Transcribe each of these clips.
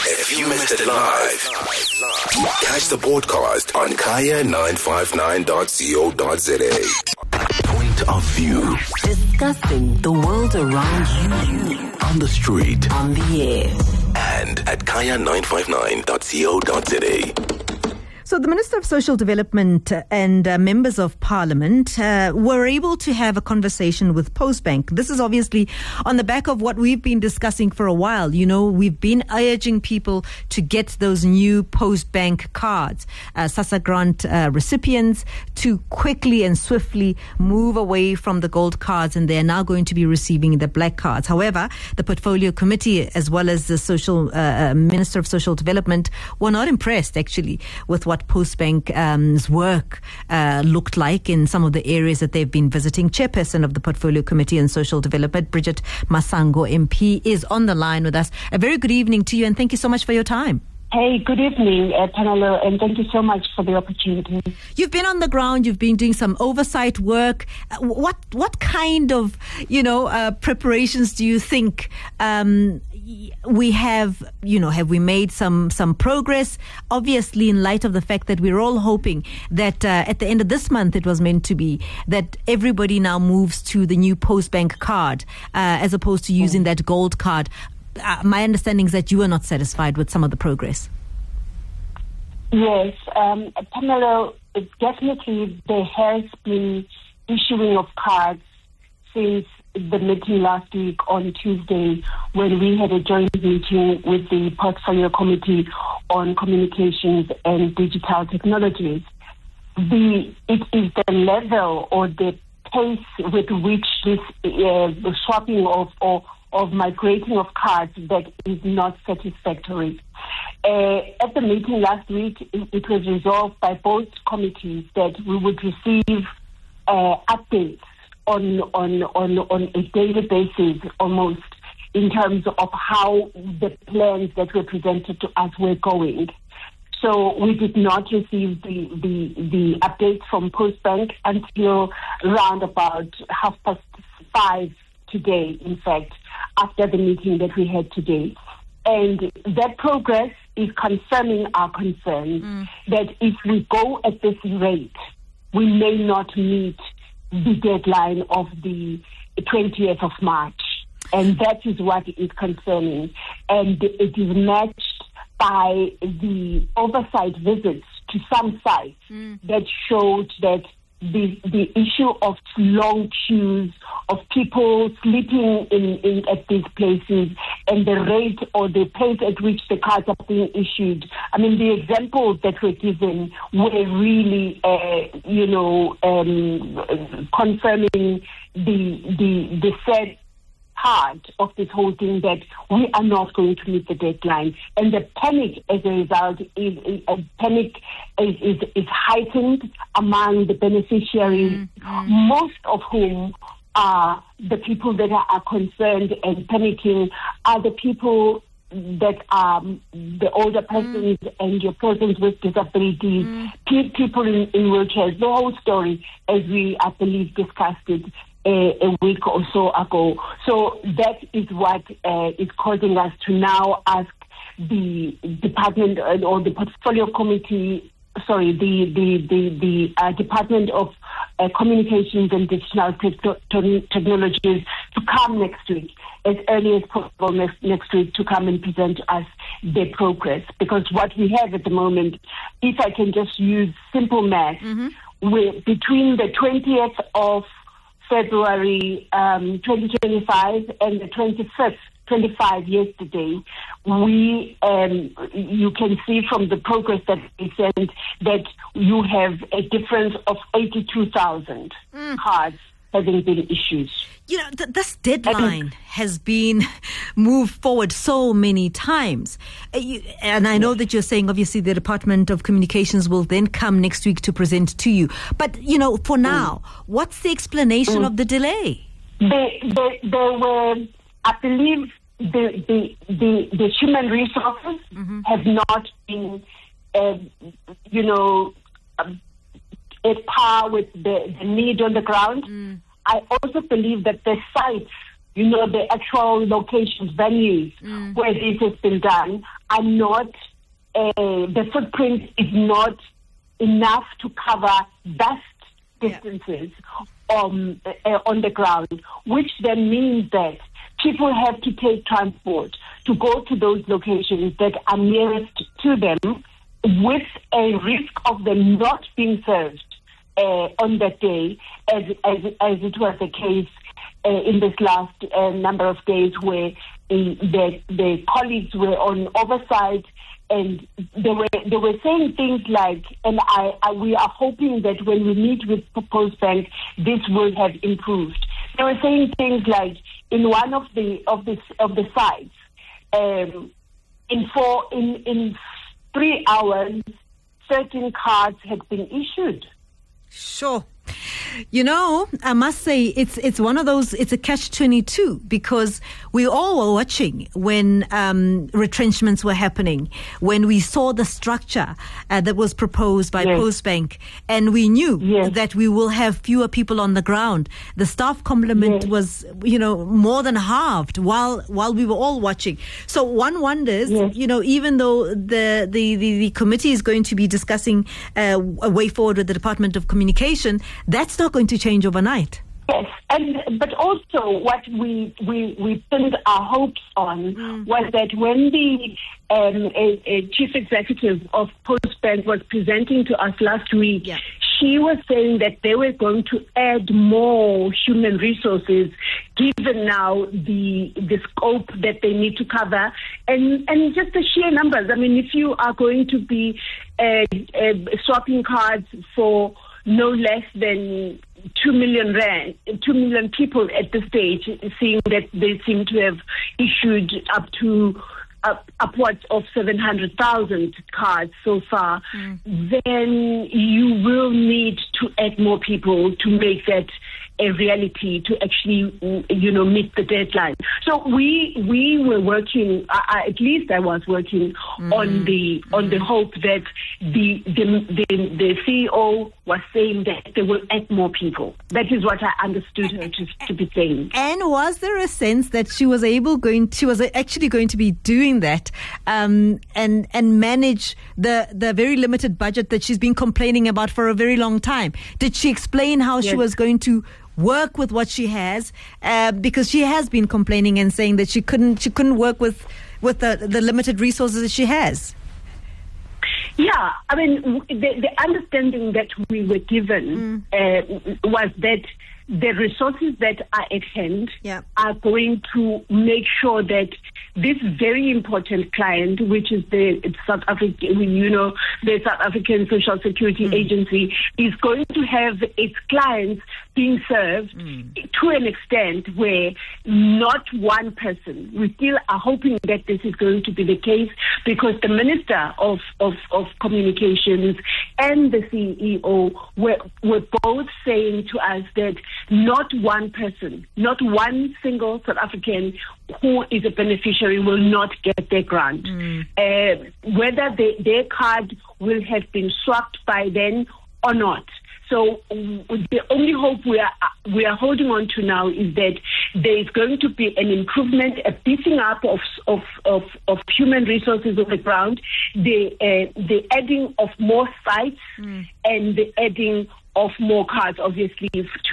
If you missed it live, catch the podcast on kaya959.co.za. Point of view. Discussing the world around you. On the street. On the air. And at kaya959.co.za. So the Minister of Social Development and members of Parliament were able to have a conversation with Postbank. This is obviously on the back of what we've been discussing for a while. You know, we've been urging people to get those new Postbank cards, SASSA grant recipients, to quickly and swiftly move away from the gold cards, and they're now going to be receiving the black cards. However, the Portfolio Committee, as well as the Minister of Social Development, were not impressed, actually, with what Postbank's work looked like in some of the areas that they've been visiting. Chairperson of the Portfolio Committee on Social Development, Bridget Masango MP, is on the line with us. A very good evening to you, and thank you so much for your time. Hey, good evening, Panelo, and thank you so much for the opportunity. You've been on the ground, you've been doing some oversight work. What kind of, preparations do you think we have, have we made some progress? Obviously, in light of the fact that we're all hoping that at the end of this month, it was meant to be, that everybody now moves to the new Postbank card as opposed to using that gold card. My understanding is that you are not satisfied with some of the progress. Yes, Pamela, definitely there has been issuing of cards since the meeting last week on Tuesday, when we had a joint meeting with the Portfolio Committee on Communications and Digital Technologies. It is the level or the pace with which this swapping of migrating of cards that is not satisfactory. At the meeting last week, it was resolved by both committees that we would receive updates on a daily basis, almost, in terms of how the plans that were presented to us were going. So we did not receive the updates from Postbank until around about 5:30 today, in fact, after the meeting that we had today. And that progress is confirming our concerns that if we go at this rate, we may not meet the deadline of the 20th of March. And that is what is concerning. And it is matched by the oversight visits to some sites that showed that the issue of long queues, of people sleeping in at these places, and the rate or the pace at which the cards are being issued. I mean, the examples that were given were really, confirming the sad part of this whole thing, that we are not going to meet the deadline, and the panic as a result is heightened among the beneficiaries, most of whom are the people that are concerned and panicking are the people that are the older persons and your persons with disabilities, people in wheelchairs, the whole story, as we, I believe, discussed it a week or so ago. So that is what is causing us to now ask the department or the Portfolio Committee, the Department of Communications and Digital Technologies to come next week, as early as possible next week, to come and present to us their progress. Because what we have at the moment, if I can just use simple math, we're between the 20th of February 2025 and the 25th, 25 yesterday, you can see from the progress that we sent that you have a difference of 82,000 cards having been issued. This deadline has been moved forward so many times. And I know that you're saying, obviously, the Department of Communications will then come next week to present to you. But, for now, what's the explanation of the delay? There were, I believe, the human resources have not been, at par with the need on the ground. I also believe that the sites, the actual locations, venues where this has been done are not, the footprint is not enough to cover vast distances on the ground, which then means that people have to take transport to go to those locations that are nearest to them, with a risk of them not being served on that day, as it was the case in this last number of days, where the colleagues were on oversight, and they were saying things like, and we are hoping that when we meet with Postbank, this will have improved. They were saying things like, in one of the sites, in 3 hours, 13 cards had been issued. Sure. You know, I must say it's one of those, it's a catch-22, because we all were watching when retrenchments were happening, when we saw the structure that was proposed by Postbank, and we knew that we will have fewer people on the ground. The staff complement was, more than halved while we were all watching. So one wonders, even though the committee is going to be discussing a way forward with the Department of Communication, that's not going to change overnight. Yes, but also what we pinned our hopes on was that when the chief executive of Postbank was presenting to us last week, she was saying that they were going to add more human resources, given now the scope that they need to cover, and just the sheer numbers. I mean, if you are going to be swapping cards for no less than 2 million people at this stage, seeing that they seem to have issued upwards of 700,000 cards so far, then you will need to add more people to make that a reality, to actually, meet the deadline. So we were working, at least I was working on the hope that the CEO was saying that they will add more people. That is what I understood her to be saying. And was there a sense that she was actually going to be doing that, and manage the very limited budget that she's been complaining about for a very long time? Did she explain how she was going to work with what she has, because she has been complaining and saying that she couldn't work with the limited resources that she has? Yeah, I mean, the understanding that we were given was that the resources that are at hand are going to make sure that this very important client, which is the South African Social Security Agency, is going to have its clients being served to an extent where not one person, we still are hoping that this is going to be the case, because the Minister of Communications and the CEO were both saying to us that not one person, not one single South African who is a beneficiary will not get their grant. Whether their card will have been swapped by then or not. So the only hope we are holding on to now is that there is going to be an improvement, a beefing up of human resources on the ground, the adding of more sites, and the adding of more cards, obviously,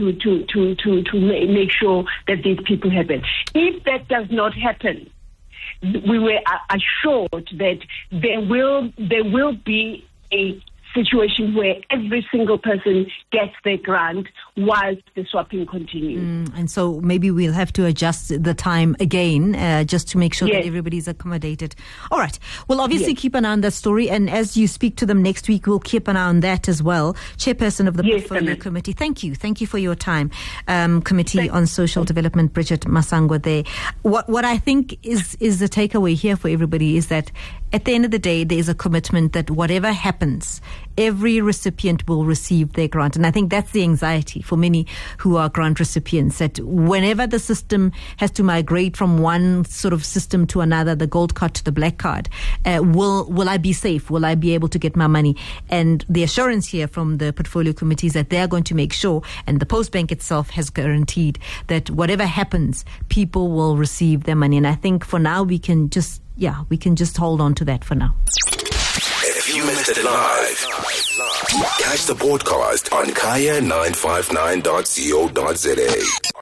to make sure that these people happen. If that does not happen, we were assured that there will be a situation where every single person gets their grant whilst the swapping continues. And so maybe we'll have to adjust the time again, just to make sure that everybody's accommodated. All right. We'll obviously keep an eye on that story, and as you speak to them next week, we'll keep an eye on that as well. Chairperson of the Portfolio Committee, thank you. Thank you for your time. Committee on Social Development, Bridget Masango there. What I think is the takeaway here for everybody is that at the end of the day, there is a commitment that whatever happens, every recipient will receive their grant. And I think that's the anxiety for many who are grant recipients, that whenever the system has to migrate from one sort of system to another, the gold card to the black card, will I be safe? Will I be able to get my money? And the assurance here from the Portfolio Committee is that they are going to make sure, and the Postbank itself has guaranteed, that whatever happens, people will receive their money. And I think for now we can just yeah, we can just hold on to that for now. If you missed it live, catch the podcast on kaya959.co.za.